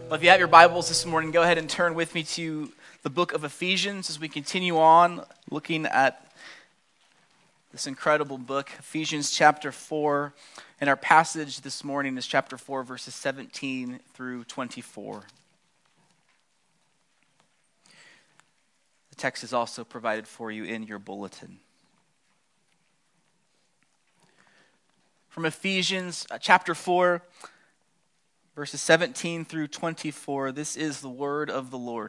Well, if you have your Bibles this morning, go ahead and turn with me to the book of Ephesians as we continue on looking at this incredible book, Ephesians chapter 4. And our passage this morning is chapter 4, verses 17 through 24. The text is also provided for you in your bulletin. From Ephesians chapter 4, verses 17 through 24, this is the word of the Lord.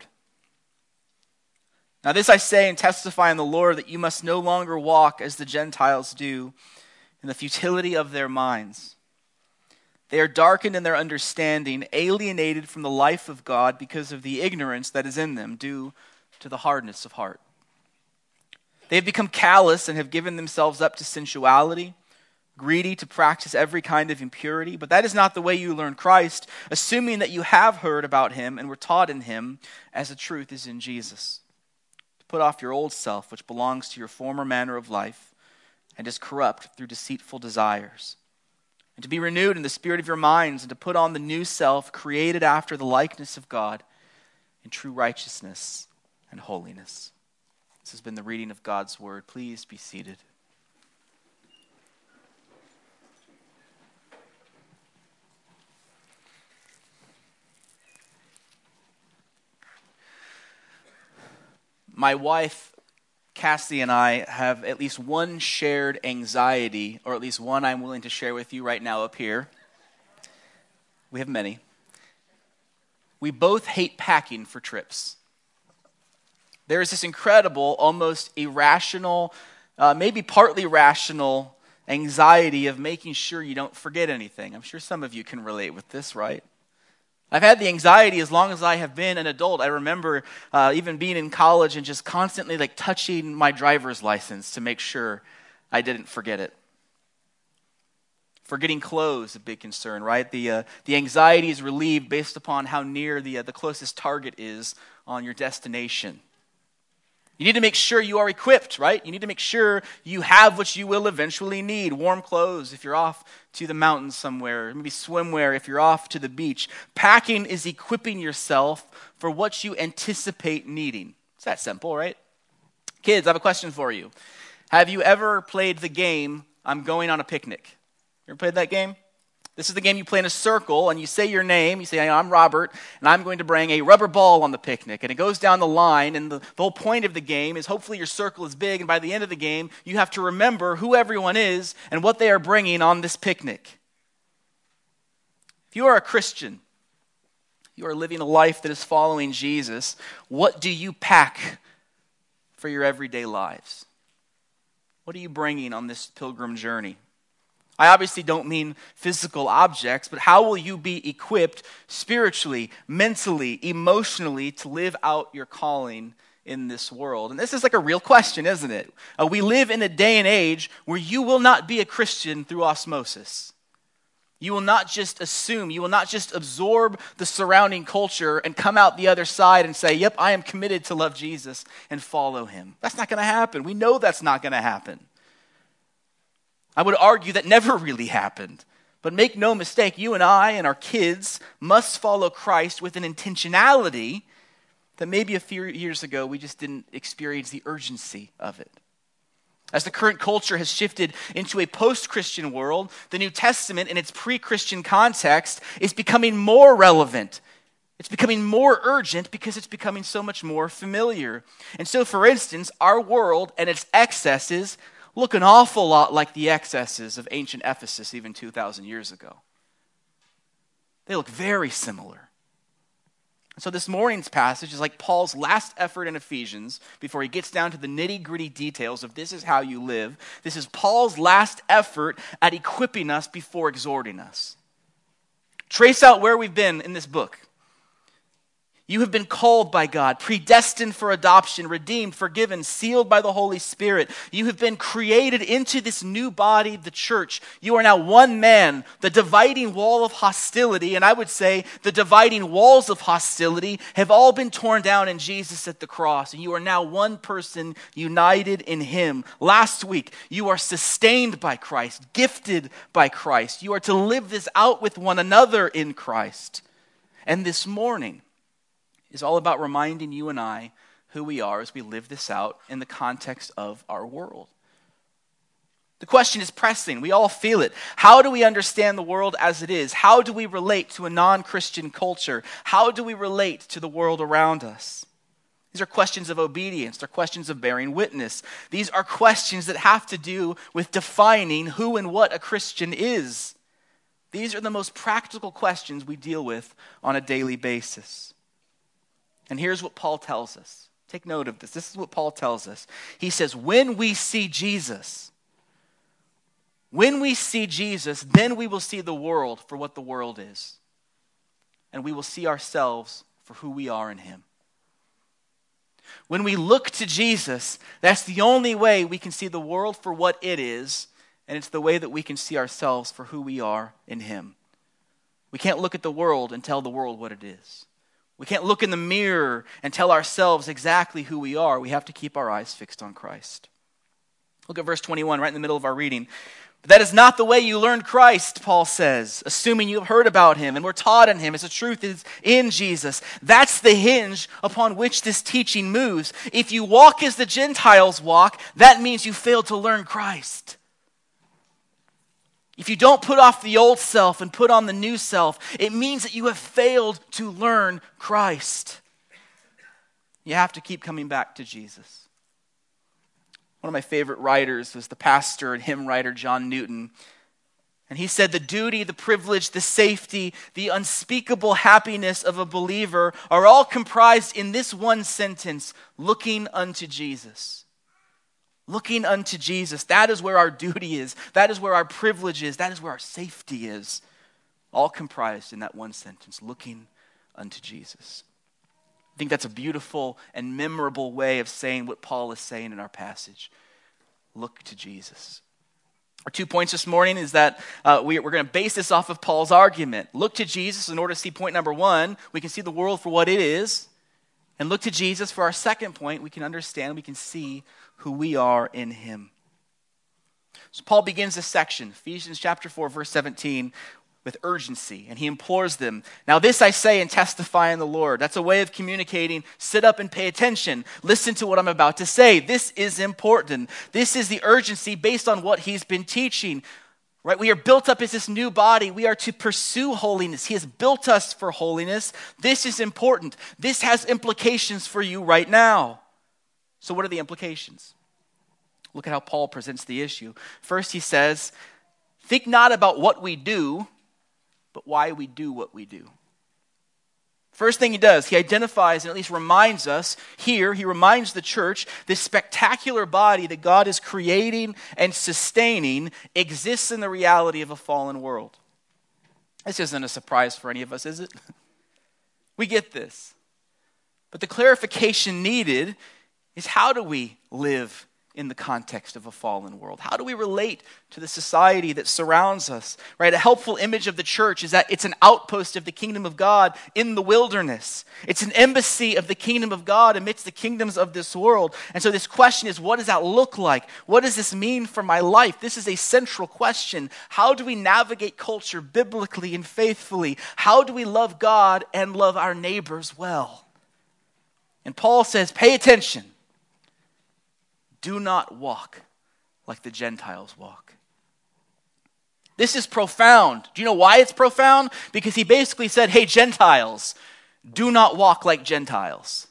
Now this I say and testify in the Lord, that you must no longer walk as the Gentiles do, in the futility of their minds. They are darkened in their understanding, alienated from the life of God because of the ignorance that is in them, due to the hardness of heart. They have become callous and have given themselves up to sensuality, greedy to practice every kind of impurity. But that is not the way you learn Christ, assuming that you have heard about him and were taught in him, as the truth is in Jesus. To put off your old self, which belongs to your former manner of life and is corrupt through deceitful desires, and to be renewed in the spirit of your minds, and to put on the new self, created after the likeness of God in true righteousness and holiness. This has been the reading of God's word. Please be seated. My wife, Cassie, and I have at least one shared anxiety, or at least one I'm willing to share with you right now up here. We have many. We both hate packing for trips. There is this incredible, almost irrational, maybe partly rational anxiety of making sure you don't forget anything. I'm sure some of you can relate with this, right? I've had the anxiety as long as I have been an adult. I remember even being in college and just constantly touching my driver's license to make sure I didn't forget it. Forgetting clothes, a big concern, right? The anxiety is relieved based upon how near the closest target is on your destination. You need to make sure you are equipped, right? You need to make sure you have what you will eventually need. Warm clothes if you're off to the mountains somewhere. Maybe swimwear if you're off to the beach. Packing is equipping yourself for what you anticipate needing. It's that simple, right? Kids, I have a question for you. Have you ever played the game, I'm going on a picnic? You ever played that game? This is the game you play in a circle, and you say your name. You say, I'm Robert, and I'm going to bring a rubber ball on the picnic. And it goes down the line, and the whole point of the game is hopefully your circle is big, and by the end of the game, you have to remember who everyone is and what they are bringing on this picnic. If you are a Christian, you are living a life that is following Jesus, what do you pack for your everyday lives? What are you bringing on this pilgrim journey? I obviously don't mean physical objects, but how will you be equipped spiritually, mentally, emotionally to live out your calling in this world? And this is a real question, isn't it? We live in a day and age where you will not be a Christian through osmosis. You will not just assume, you will not just absorb the surrounding culture and come out the other side and say, yep, I am committed to love Jesus and follow him. That's not going to happen. We know that's not going to happen. I would argue that never really happened. But make no mistake, you and I and our kids must follow Christ with an intentionality that maybe a few years ago we just didn't experience the urgency of it. As the current culture has shifted into a post-Christian world, the New Testament in its pre-Christian context is becoming more relevant. It's becoming more urgent because it's becoming so much more familiar. And so, for instance, our world and its excesses look an awful lot like the excesses of ancient Ephesus even 2,000 years ago. They look very similar. And so this morning's passage is like Paul's last effort in Ephesians before he gets down to the nitty-gritty details of this is how you live. This is Paul's last effort at equipping us before exhorting us. Trace out where we've been in this book. You have been called by God, predestined for adoption, redeemed, forgiven, sealed by the Holy Spirit. You have been created into this new body, the church. You are now one man. The dividing wall of hostility, and I would say the dividing walls of hostility, have all been torn down in Jesus at the cross. And you are now one person united in him. Last week, you are sustained by Christ, gifted by Christ. You are to live this out with one another in Christ. And this morning is all about reminding you and I who we are as we live this out in the context of our world. The question is pressing. We all feel it. How do we understand the world as it is? How do we relate to a non-Christian culture? How do we relate to the world around us? These are questions of obedience. They're questions of bearing witness. These are questions that have to do with defining who and what a Christian is. These are the most practical questions we deal with on a daily basis. And here's what Paul tells us. Take note of this. This is what Paul tells us. He says, when we see Jesus, then we will see the world for what the world is. And we will see ourselves for who we are in him. When we look to Jesus, that's the only way we can see the world for what it is, and it's the way that we can see ourselves for who we are in him. We can't look at the world and tell the world what it is. We can't look in the mirror and tell ourselves exactly who we are. We have to keep our eyes fixed on Christ. Look at verse 21, right in the middle of our reading. But that is not the way you learned Christ, Paul says, assuming you've heard about him and were taught in him as the truth is in Jesus. That's the hinge upon which this teaching moves. If you walk as the Gentiles walk, that means you failed to learn Christ. If you don't put off the old self and put on the new self, it means that you have failed to learn Christ. You have to keep coming back to Jesus. One of my favorite writers was the pastor and hymn writer John Newton. And he said, the duty, the privilege, the safety, the unspeakable happiness of a believer are all comprised in this one sentence, looking unto Jesus. Looking unto Jesus. That is where our duty is. That is where our privilege is. That is where our safety is. All comprised in that one sentence, looking unto Jesus. I think that's a beautiful and memorable way of saying what Paul is saying in our passage. Look to Jesus. Our 2 points this morning is that we're going to base this off of Paul's argument. Look to Jesus in order to see point number 1. We can see the world for what it is. And look to Jesus for our second point. We can understand, we can see who we are in him. So Paul begins this section, Ephesians chapter 4, verse 17, with urgency, and he implores them. Now this I say and testify in the Lord. That's a way of communicating. Sit up and pay attention. Listen to what I'm about to say. This is important. This is the urgency based on what he's been teaching. Right? We are built up as this new body. We are to pursue holiness. He has built us for holiness. This is important. This has implications for you right now. So what are the implications? Look at how Paul presents the issue. First he says, think not about what we do, but why we do what we do. First thing he does, he identifies and at least reminds us here, he reminds the church, this spectacular body that God is creating and sustaining exists in the reality of a fallen world. This isn't a surprise for any of us, is it? We get this. But the clarification needed is, how do we live in the context of a fallen world? How do we relate to the society that surrounds us? Right? A helpful image of the church is that it's an outpost of the kingdom of God in the wilderness. It's an embassy of the kingdom of God amidst the kingdoms of this world. And so this question is, what does that look like? What does this mean for my life? This is a central question. How do we navigate culture biblically and faithfully? How do we love God and love our neighbors well? And Paul says, pay attention. Do not walk like the Gentiles walk. This is profound. Do you know why it's profound? Because he basically said, hey, Gentiles, do not walk like Gentiles.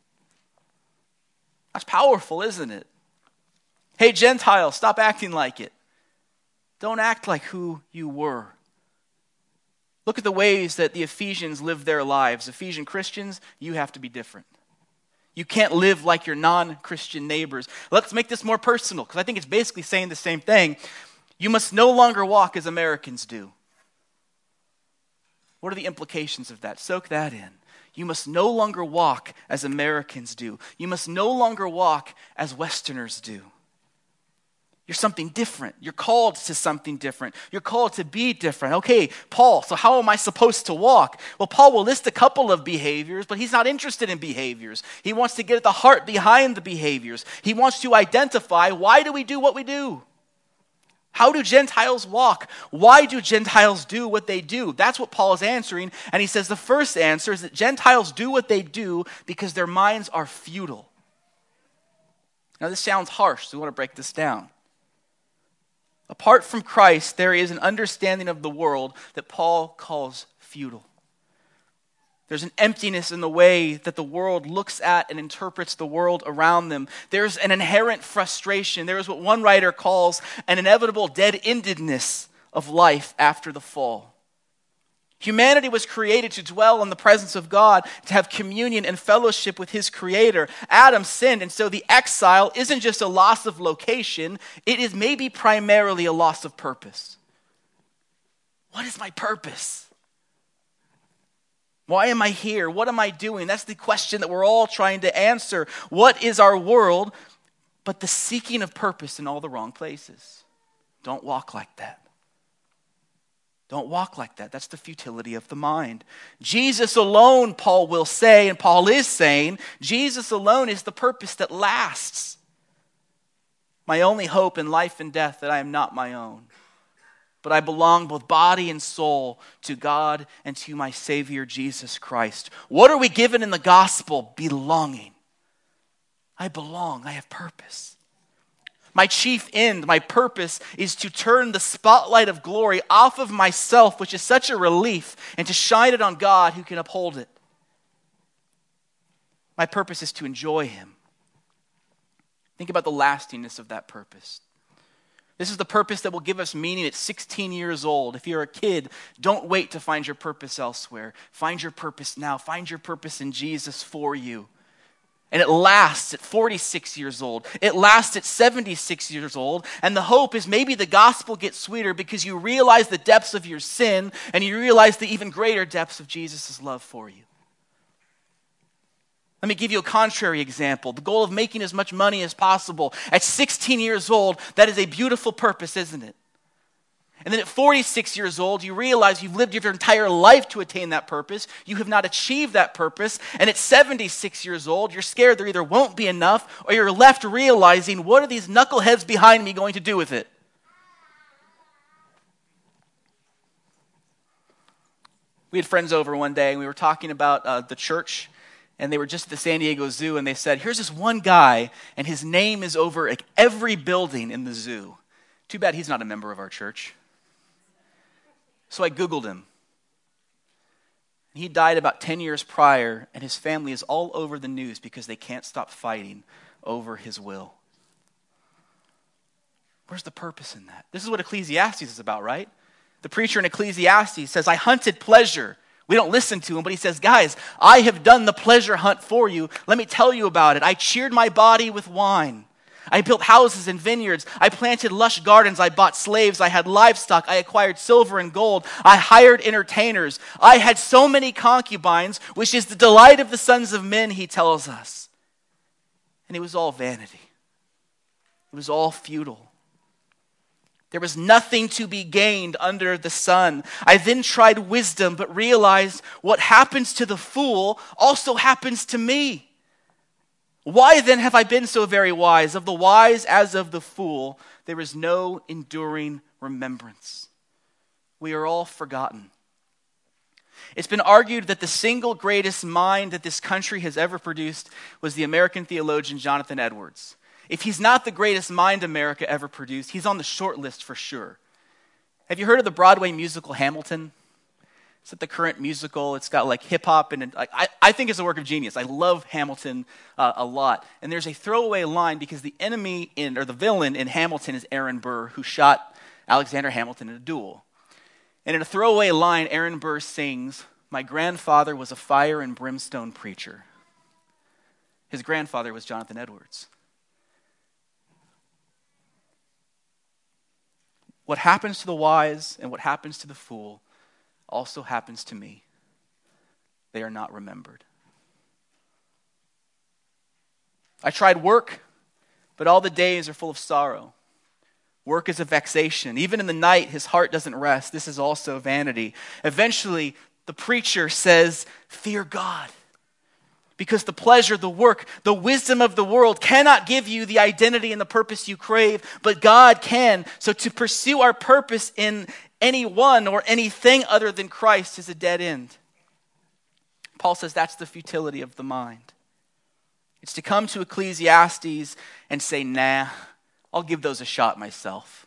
That's powerful, isn't it? Hey, Gentiles, stop acting like it. Don't act like who you were. Look at the ways that the Ephesians lived their lives. Ephesian Christians, you have to be different. You can't live like your non-Christian neighbors. Let's make this more personal, because I think it's basically saying the same thing. You must no longer walk as Americans do. What are the implications of that? Soak that in. You must no longer walk as Americans do. You must no longer walk as Westerners do. You're something different. You're called to something different. You're called to be different. Okay, Paul, so how am I supposed to walk? Well, Paul will list a couple of behaviors, but he's not interested in behaviors. He wants to get at the heart behind the behaviors. He wants to identify, why do we do what we do? How do Gentiles walk? Why do Gentiles do what they do? That's what Paul is answering. And he says the first answer is that Gentiles do what they do because their minds are futile. Now this sounds harsh, so we want to break this down. Apart from Christ, there is an understanding of the world that Paul calls futile. There's an emptiness in the way that the world looks at and interprets the world around them. There's an inherent frustration. There is what one writer calls an inevitable dead-endedness of life after the fall. Humanity was created to dwell in the presence of God, to have communion and fellowship with his Creator. Adam sinned, and so the exile isn't just a loss of location, it is maybe primarily a loss of purpose. What is my purpose? Why am I here? What am I doing? That's the question that we're all trying to answer. What is our world? But the seeking of purpose in all the wrong places. Don't walk like that. Don't walk like that. That's the futility of the mind. Jesus alone, Paul will say, and Paul is saying, Jesus alone is the purpose that lasts. My only hope in life and death that I am not my own, but I belong both body and soul to God and to my Savior, Jesus Christ. What are we given in the gospel? Belonging. I belong. I have purpose. My chief end, my purpose, is to turn the spotlight of glory off of myself, which is such a relief, and to shine it on God who can uphold it. My purpose is to enjoy him. Think about the lastingness of that purpose. This is the purpose that will give us meaning at 16 years old. If you're a kid, don't wait to find your purpose elsewhere. Find your purpose now. Find your purpose in Jesus for you. And it lasts at 46 years old. It lasts at 76 years old. And the hope is maybe the gospel gets sweeter because you realize the depths of your sin and you realize the even greater depths of Jesus' love for you. Let me give you a contrary example. The goal of making as much money as possible. At 16 years old, that is a beautiful purpose, isn't it? And then at 46 years old, you realize you've lived your entire life to attain that purpose. You have not achieved that purpose. And at 76 years old, you're scared there either won't be enough or you're left realizing, what are these knuckleheads behind me going to do with it? We had friends over one day and we were talking about the church. And they were just at the San Diego Zoo, and they said, here's this one guy, and his name is over like every building in the zoo. Too bad he's not a member of our church. So I Googled him. He died about 10 years prior, and his family is all over the news because they can't stop fighting over his will. Where's the purpose in that? This is what Ecclesiastes is about, right? The preacher in Ecclesiastes says, I hunted pleasure. We don't listen to him, but he says, guys, I have done the pleasure hunt for you. Let me tell you about it. I cheered my body with wine. I built houses and vineyards. I planted lush gardens. I bought slaves. I had livestock. I acquired silver and gold. I hired entertainers. I had so many concubines, which is the delight of the sons of men, he tells us. And it was all vanity. It was all futile. There was nothing to be gained under the sun. I then tried wisdom, but realized what happens to the fool also happens to me. Why then have I been so very wise? Of the wise as of the fool, there is no enduring remembrance. We are all forgotten. It's been argued that the single greatest mind that this country has ever produced was the American theologian Jonathan Edwards. If he's not the greatest mind America ever produced, he's on the short list for sure. Have you heard of the Broadway musical Hamilton? It's like the current musical. It's got like hip hop and I think it's a work of genius. I love Hamilton a lot. And there's a throwaway line because the villain in Hamilton is Aaron Burr, who shot Alexander Hamilton in a duel. And in a throwaway line, Aaron Burr sings, "My grandfather was a fire and brimstone preacher." His grandfather was Jonathan Edwards. What happens to the wise and what happens to the fool also happens to me. They are not remembered. I tried work, but all the days are full of sorrow. Work is a vexation. Even in the night, his heart doesn't rest. This is also vanity. Eventually, the preacher says, fear God, Because the pleasure, the work, the wisdom of the world cannot give you the identity and the purpose you crave, but God can. So to pursue our purpose in anyone or anything other than Christ is a dead end. Paul says that's the futility of the mind. It's to come to Ecclesiastes and say, nah, I'll give those a shot myself.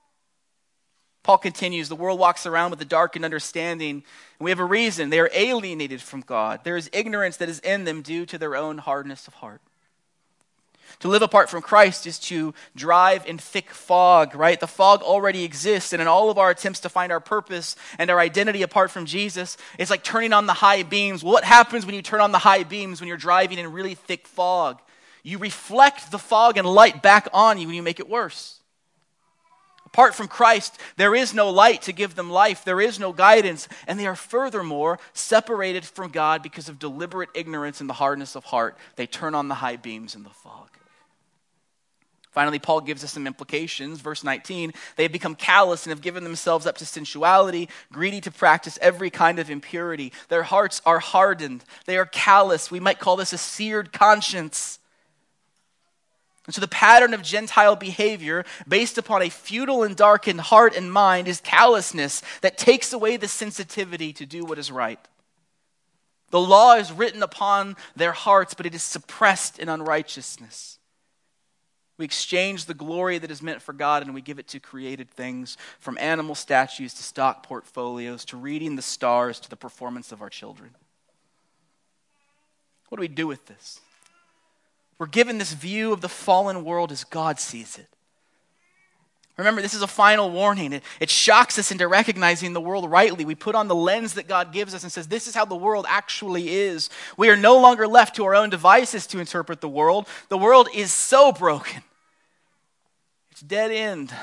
Paul continues, the world walks around with a darkened understanding, and we have a reason. They are alienated from God. There is ignorance that is in them due to their own hardness of heart. To live apart from Christ is to drive in thick fog, right? The fog already exists, and in all of our attempts to find our purpose and our identity apart from Jesus, it's like turning on the high beams. Well, what happens when you turn on the high beams when you're driving in really thick fog? You reflect the fog and light back on you when you make it worse. Apart from Christ, there is no light to give them life. There is no guidance. And they are furthermore separated from God because of deliberate ignorance and the hardness of heart. They turn on the high beams in the fog. Finally, Paul gives us some implications. Verse 19, they have become callous and have given themselves up to sensuality, greedy to practice every kind of impurity. Their hearts are hardened. They are callous. We might call this a seared conscience. And so the pattern of Gentile behavior based upon a futile and darkened heart and mind is callousness that takes away the sensitivity to do what is right. The law is written upon their hearts, but it is suppressed in unrighteousness. We exchange the glory that is meant for God and we give it to created things, from animal statues to stock portfolios to reading the stars to the performance of our children. What do we do with this? We're given this view of the fallen world as God sees it. Remember, this is a final warning. It shocks us into recognizing the world rightly. We put on the lens that God gives us and says, this is how the world actually is. We are no longer left to our own devices to interpret the world. The world is so broken. It's dead end.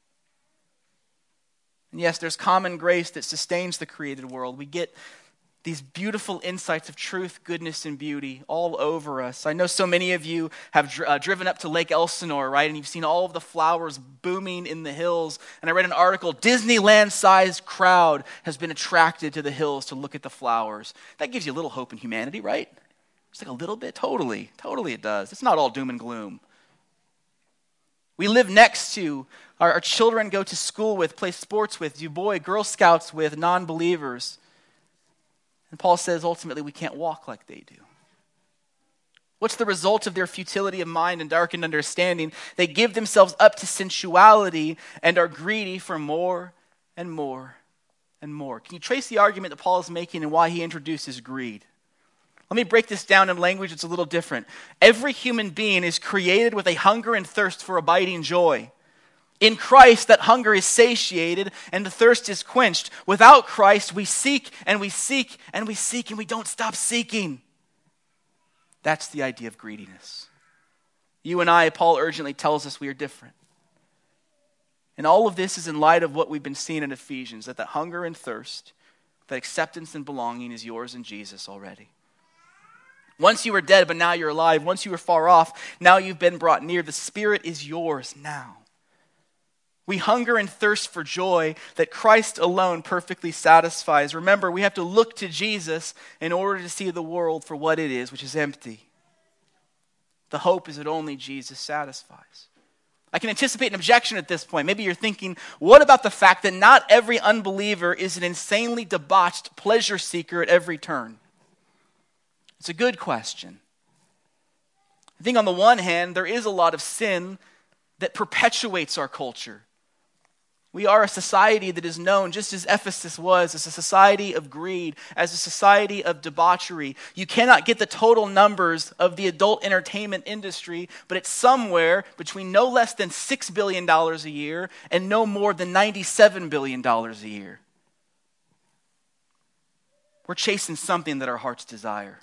And yes, there's common grace that sustains the created world. We get these beautiful insights of truth, goodness, and beauty all over us. I know so many of you have driven up to Lake Elsinore, right? And you've seen all of the flowers booming in the hills. And I read an article, Disneyland-sized crowd has been attracted to the hills to look at the flowers. That gives you a little hope in humanity, right? It's like a little bit, totally it does. It's not all doom and gloom. We live next to, our children go to school with, play sports with, do Girl Scouts with, non-believers. And Paul says, ultimately, we can't walk like they do. What's the result of their futility of mind and darkened understanding? They give themselves up to sensuality and are greedy for more and more and more. Can you trace the argument that Paul is making and why he introduces greed? Let me break this down in language that's a little different. Every human being is created with a hunger and thirst for abiding joy. In Christ, that hunger is satiated and the thirst is quenched. Without Christ, we seek and we seek and we seek and we don't stop seeking. That's the idea of greediness. You and I, Paul urgently tells us we are different. And all of this is in light of what we've been seeing in Ephesians, that hunger and thirst, that acceptance and belonging is yours in Jesus already. Once you were dead, but now you're alive. Once you were far off, now you've been brought near. The Spirit is yours now. We hunger and thirst for joy that Christ alone perfectly satisfies. Remember, we have to look to Jesus in order to see the world for what it is, which is empty. The hope is that only Jesus satisfies. I can anticipate an objection at this point. Maybe you're thinking, what about the fact that not every unbeliever is an insanely debauched pleasure seeker at every turn? It's a good question. I think on the one hand, there is a lot of sin that perpetuates our culture. We are a society that is known, just as Ephesus was, as a society of greed, as a society of debauchery. You cannot get the total numbers of the adult entertainment industry, but it's somewhere between no less than $6 billion a year and no more than $97 billion a year. We're chasing something that our hearts desire.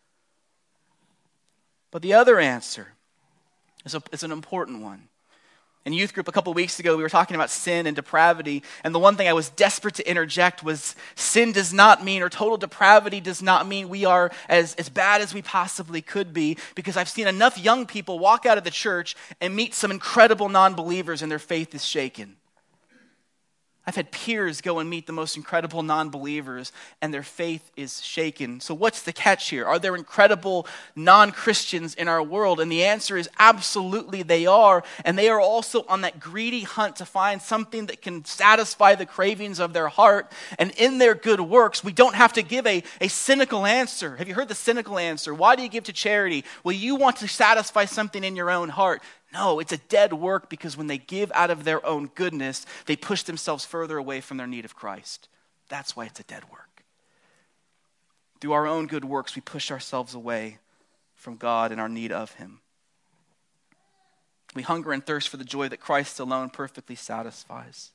But the other answer is an important one. In youth group a couple weeks ago, we were talking about sin and depravity, and the one thing I was desperate to interject was sin does not mean, or total depravity does not mean we are as bad as we possibly could be, because I've seen enough young people walk out of the church and meet some incredible non-believers and their faith is shaken. I've had peers go and meet the most incredible non-believers, and their faith is shaken. So what's the catch here? Are there incredible non-Christians in our world? And the answer is absolutely they are. And they are also on that greedy hunt to find something that can satisfy the cravings of their heart. And in their good works, we don't have to give a cynical answer. Have you heard the cynical answer? Why do you give to charity? Well, you want to satisfy something in your own heart. No, it's a dead work, because when they give out of their own goodness, they push themselves further away from their need of Christ. That's why it's a dead work. Through our own good works, we push ourselves away from God and our need of Him. We hunger and thirst for the joy that Christ alone perfectly satisfies.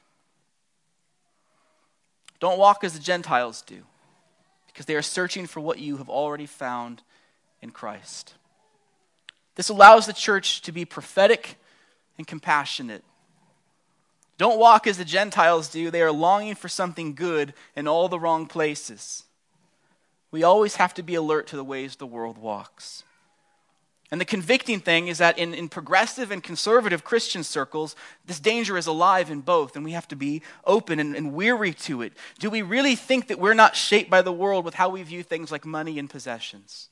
Don't walk as the Gentiles do, because they are searching for what you have already found in Christ. This allows the church to be prophetic and compassionate. Don't walk as the Gentiles do. They are longing for something good in all the wrong places. We always have to be alert to the ways the world walks. And the convicting thing is that in progressive and conservative Christian circles, this danger is alive in both, and we have to be open and weary to it. Do we really think that we're not shaped by the world with how we view things like money and possessions?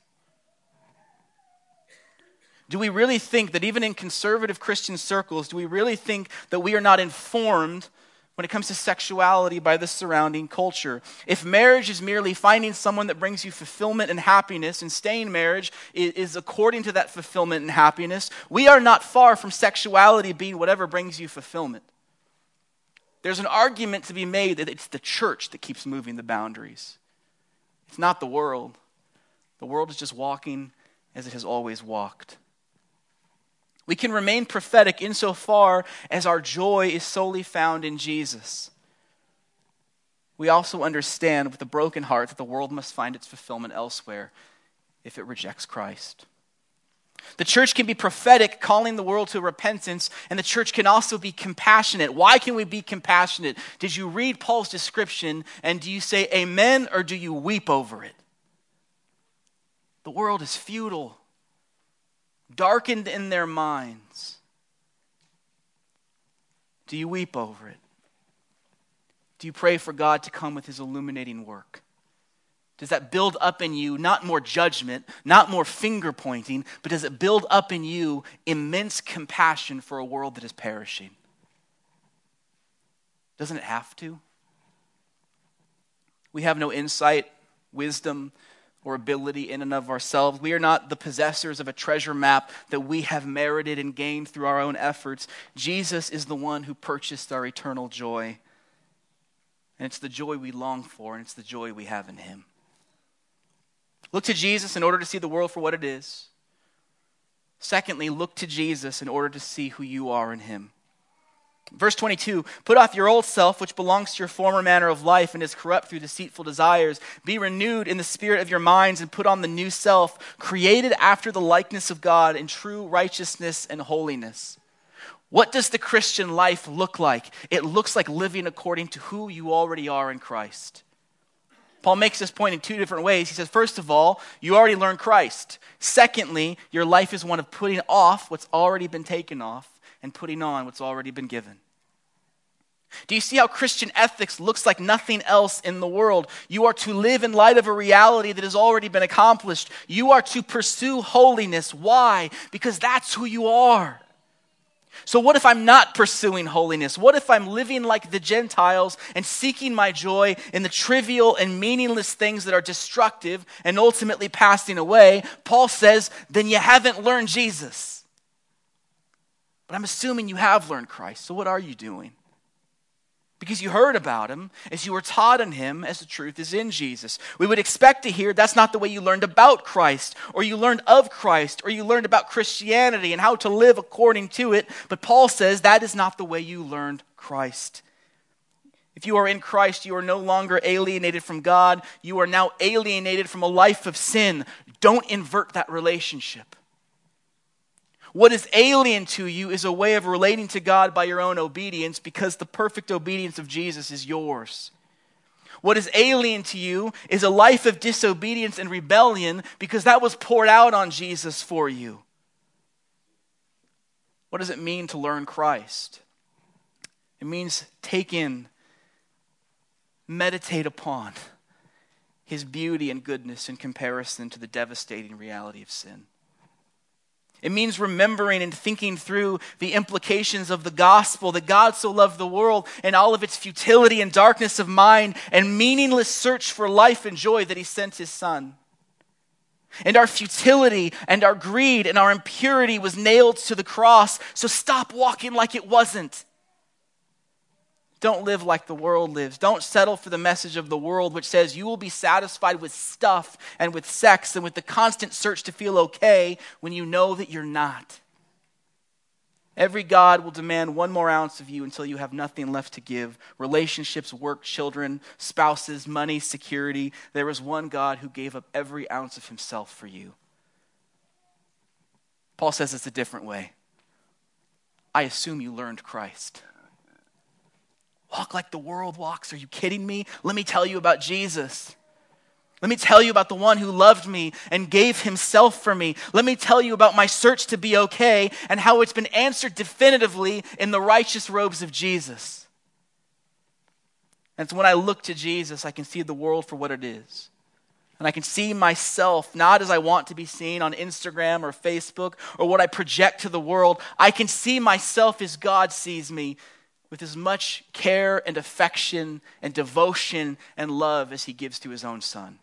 Do we really think that even in conservative Christian circles, do we really think that we are not informed when it comes to sexuality by the surrounding culture? If marriage is merely finding someone that brings you fulfillment and happiness, and staying in marriage is according to that fulfillment and happiness, we are not far from sexuality being whatever brings you fulfillment. There's an argument to be made that it's the church that keeps moving the boundaries. It's not the world. The world is just walking as it has always walked. We can remain prophetic insofar as our joy is solely found in Jesus. We also understand with a broken heart that the world must find its fulfillment elsewhere if it rejects Christ. The church can be prophetic, calling the world to repentance, and the church can also be compassionate. Why can we be compassionate? Did you read Paul's description, and do you say amen, or do you weep over it? The world is futile, darkened in their minds. Do you weep over it? Do you pray for God to come with His illuminating work? Does that build up in you not more judgment, not more finger pointing, but does it build up in you immense compassion for a world that is perishing? Doesn't it have to? We have no insight, wisdom, or ability in and of ourselves. We are not the possessors of a treasure map that we have merited and gained through our own efforts. Jesus is the one who purchased our eternal joy. And it's the joy we long for, and it's the joy we have in Him. Look to Jesus in order to see the world for what it is. Secondly, look to Jesus in order to see who you are in Him. Verse 22, put off your old self, which belongs to your former manner of life and is corrupt through deceitful desires. Be renewed in the spirit of your minds and put on the new self, created after the likeness of God in true righteousness and holiness. What does the Christian life look like? It looks like living according to who you already are in Christ. Paul makes this point in two different ways. He says, first of all, you already learned Christ. Secondly, your life is one of putting off what's already been taken off and putting on what's already been given. Do you see how Christian ethics looks like nothing else in the world? You are to live in light of a reality that has already been accomplished. You are to pursue holiness. Why? Because that's who you are. So what if I'm not pursuing holiness? What if I'm living like the Gentiles and seeking my joy in the trivial and meaningless things that are destructive and ultimately passing away? Paul says, then you haven't learned Jesus. But I'm assuming you have learned Christ. So what are you doing? Because you heard about Him, as you were taught in Him, as the truth is in Jesus. We would expect to hear that's not the way you learned about Christ, or you learned of Christ, or you learned about Christianity and how to live according to it. But Paul says that is not the way you learned Christ. If you are in Christ, you are no longer alienated from God. You are now alienated from a life of sin. Don't invert that relationship. What is alien to you is a way of relating to God by your own obedience, because the perfect obedience of Jesus is yours. What is alien to you is a life of disobedience and rebellion, because that was poured out on Jesus for you. What does it mean to learn Christ? It means take in meditate upon his beauty and goodness in comparison to the devastating reality of sin. It means remembering and thinking through the implications of the gospel, that God so loved the world and all of its futility and darkness of mind and meaningless search for life and joy that he sent his son. And our futility and our greed and our impurity was nailed to the cross, so stop walking like it wasn't. Don't live like the world lives. Don't settle for the message of the world which says you will be satisfied with stuff and with sex and with the constant search to feel okay when you know that you're not. Every God will demand 1 more ounce of you until you have nothing left to give. Relationships, work, children, spouses, money, security. There is one God who gave up every ounce of himself for you. Paul says it's a different way. I assume you learned Christ. Walk like the world walks. Are you kidding me? Let me tell you about Jesus. Let me tell you about the one who loved me and gave himself for me. Let me tell you about my search to be okay and how it's been answered definitively in the righteous robes of Jesus. And so when I look to Jesus, I can see the world for what it is. And I can see myself not as I want to be seen on Instagram or Facebook or what I project to the world. I can see myself as God sees me, with as much care and affection and devotion and love as he gives to his own son.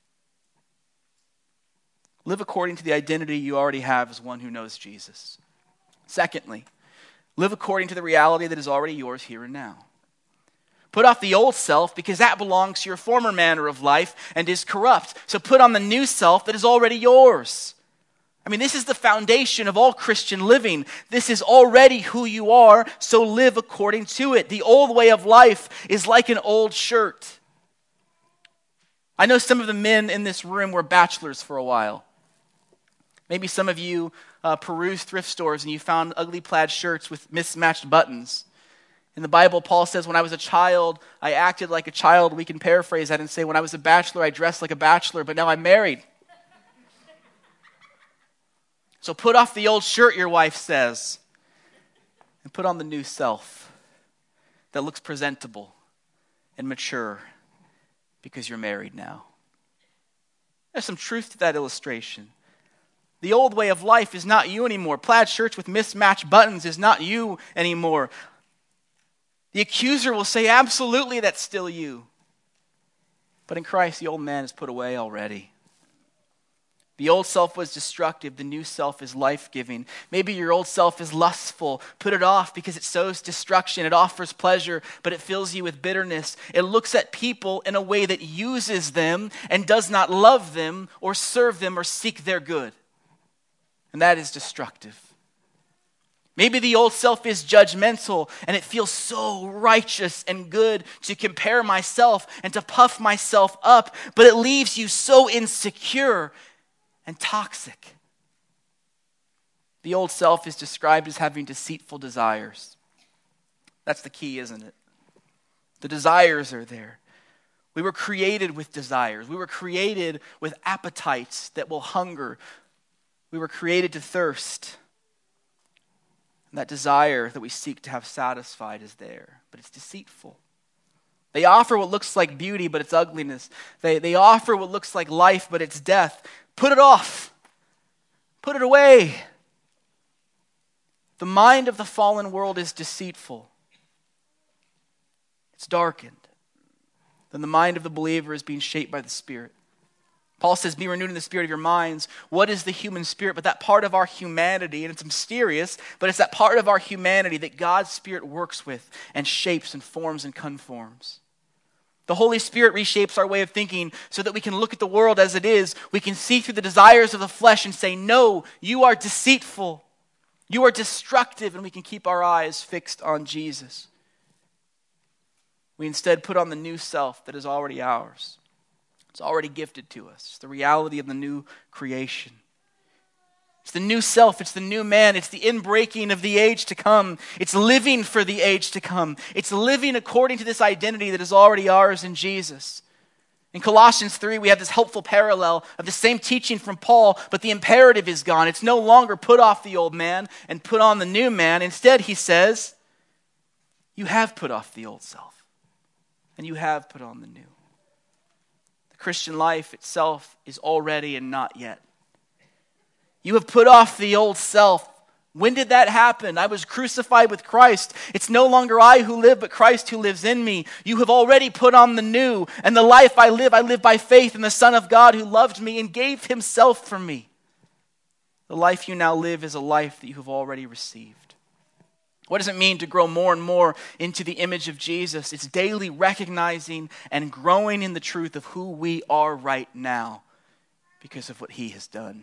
Live according to the identity you already have as one who knows Jesus. Secondly, live according to the reality that is already yours here and now. Put off the old self because that belongs to your former manner of life and is corrupt. So put on the new self that is already yours. I mean, this is the foundation of all Christian living. This is already who you are, so live according to it. The old way of life is like an old shirt. I know some of the men in this room were bachelors for a while. Maybe some of you perused thrift stores and you found ugly plaid shirts with mismatched buttons. In the Bible, Paul says, when I was a child, I acted like a child. We can paraphrase that and say, when I was a bachelor, I dressed like a bachelor, but now I'm married. So put off the old shirt, your wife says, and put on the new self that looks presentable and mature because you're married now. There's some truth to that illustration. The old way of life is not you anymore. Plaid shirts with mismatched buttons is not you anymore. The accuser will say, absolutely, that's still you. But in Christ, the old man is put away already. The old self was destructive. The new self is life-giving. Maybe your old self is lustful. Put it off because it sows destruction. It offers pleasure, but it fills you with bitterness. It looks at people in a way that uses them and does not love them or serve them or seek their good. And that is destructive. Maybe the old self is judgmental and it feels so righteous and good to compare myself and to puff myself up, but it leaves you so insecure and toxic. The old self is described as having deceitful desires. That's the key, isn't it? The desires are there. We were created with desires. We were created with appetites that will hunger. We were created to thirst. And that desire that we seek to have satisfied is there, but it's deceitful. They offer what looks like beauty, but it's ugliness. They offer what looks like life, but it's death. Put it off. Put it away. The mind of the fallen world is deceitful. It's darkened. Then the mind of the believer is being shaped by the Spirit. Paul says, be renewed in the spirit of your minds. What is the human spirit? But that part of our humanity, and it's mysterious, but it's that part of our humanity that God's Spirit works with and shapes and forms and conforms. The Holy Spirit reshapes our way of thinking so that we can look at the world as it is. We can see through the desires of the flesh and say, no, you are deceitful. You are destructive, and we can keep our eyes fixed on Jesus. We instead put on the new self that is already ours. It's already gifted to us. It's the reality of the new creation. It's the new self. It's the new man. It's the inbreaking of the age to come. It's living for the age to come. It's living according to this identity that is already ours in Jesus. In Colossians 3, we have this helpful parallel of the same teaching from Paul, but the imperative is gone. It's no longer put off the old man and put on the new man. Instead, he says, you have put off the old self. and you have put on the new. The Christian life itself is already and not yet. You have put off the old self. When did that happen? I was crucified with Christ. It's no longer I who live, but Christ who lives in me. You have already put on the new, and the life I live by faith in the Son of God who loved me and gave himself for me. The life you now live is a life that you have already received. What does it mean to grow more and more into the image of Jesus? It's daily recognizing and growing in the truth of who we are right now because of what he has done.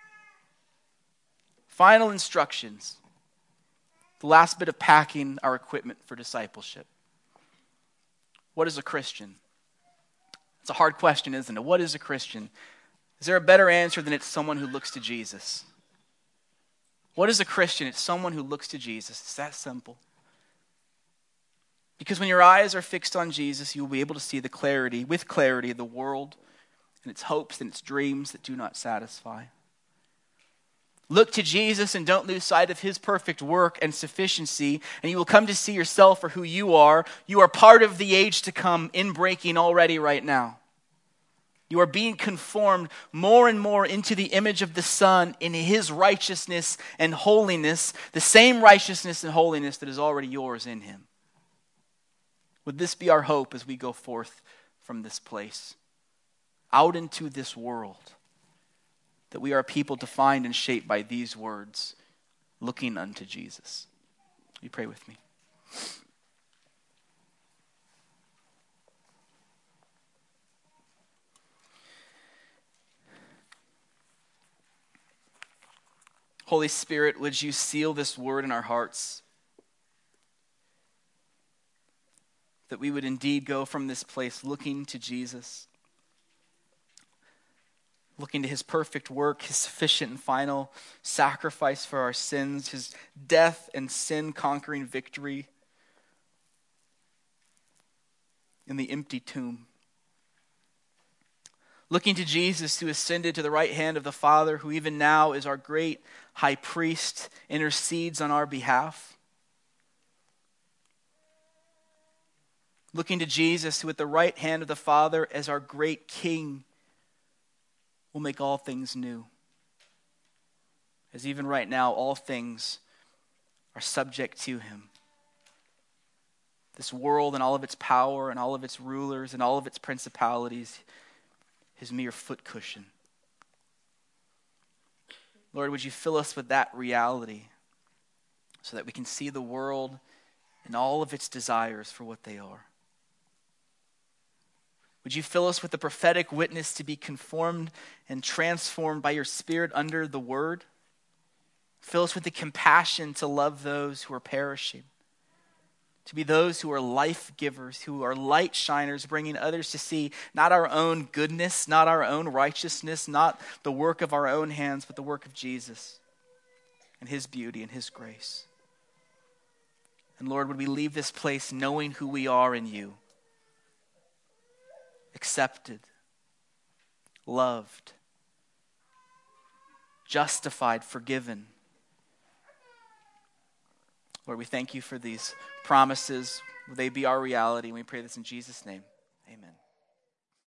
Final instructions. The last bit of packing our equipment for discipleship. What is a Christian? It's a hard question, isn't it? What is a Christian? Is there a better answer than it's someone who looks to Jesus? What is a Christian? It's someone who looks to Jesus. It's that simple. Because when your eyes are fixed on Jesus, you will be able to see with clarity, the world and its hopes and its dreams that do not satisfy. Look to Jesus and don't lose sight of his perfect work and sufficiency, and you will come to see yourself for who you are. You are part of the age to come, inbreaking already right now. You are being conformed more and more into the image of the Son in his righteousness and holiness, the same righteousness and holiness that is already yours in him. Would this be our hope as we go forth from this place, out into this world? That we are a people defined and shaped by these words, looking unto Jesus. You pray with me. Holy Spirit, would you seal this word in our hearts? That we would indeed go from this place looking to Jesus, looking to his perfect work, his sufficient and final sacrifice for our sins, his death and sin conquering victory in the empty tomb. Looking to Jesus who ascended to the right hand of the Father, who even now is our great high priest, intercedes on our behalf. Looking to Jesus who at the right hand of the Father as our great King will make all things new. As even right now, all things are subject to him. This world and all of its power and all of its rulers and all of its principalities, his mere foot cushion. Lord, would you fill us with that reality so that we can see the world and all of its desires for what they are? Would you fill us with the prophetic witness to be conformed and transformed by your Spirit under the word? Fill us with the compassion to love those who are perishing, to be those who are life givers, who are light shiners, bringing others to see not our own goodness, not our own righteousness, not the work of our own hands, but the work of Jesus and his beauty and his grace. And Lord, would we leave this place knowing who we are in you? Accepted, loved, justified, forgiven. Lord, we thank you for these promises. Will they be our reality? And we pray this in Jesus' name. Amen.